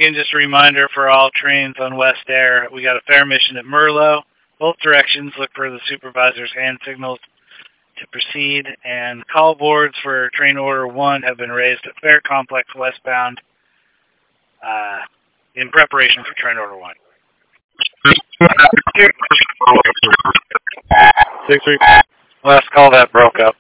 again, just a reminder for all trains on West Air, we got a fare mission at Merlot. Both directions, look for the supervisor's hand signals to proceed, and call boards for train order 1 have been raised at Fare Complex westbound in preparation for train order 1. 6-3. Last call that broke up.